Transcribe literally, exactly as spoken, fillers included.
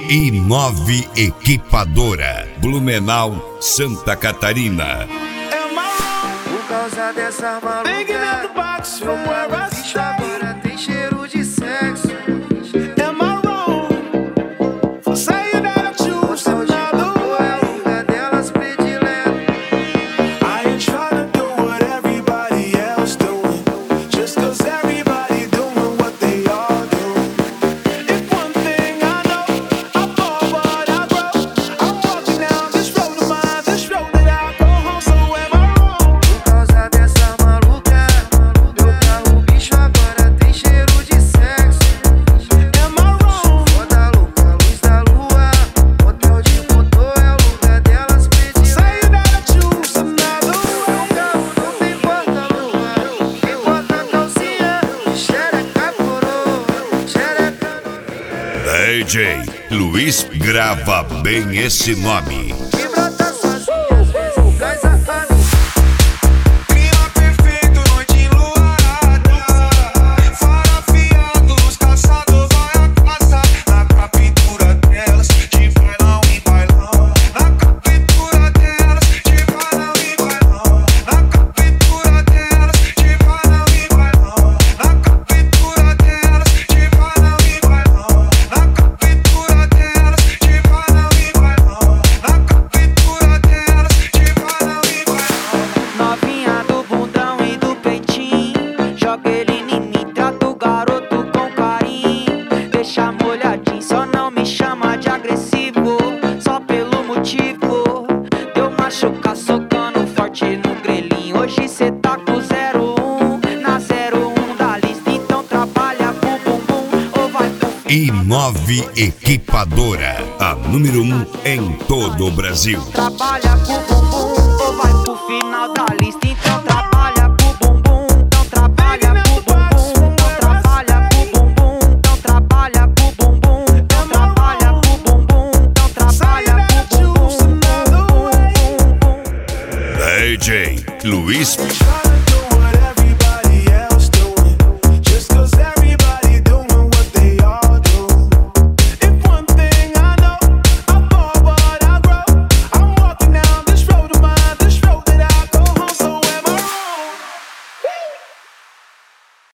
Inove Equipadora, Blumenau, Santa Catarina. Por causa dessa maluca, meu mano, bicho agora tem cheiro de sexo. D J Luiz grava bem esse nome. Inove Equipadora, a número um em todo o Brasil. Trabalha com o bumbum ou vai pro final da lista? Então trabalha com o bumbum, então trabalha com o bumbum, então trabalha com o bumbum, então trabalha com o bumbum, então trabalha com o bumbum, então trabalha com o bumbum. D J Luiz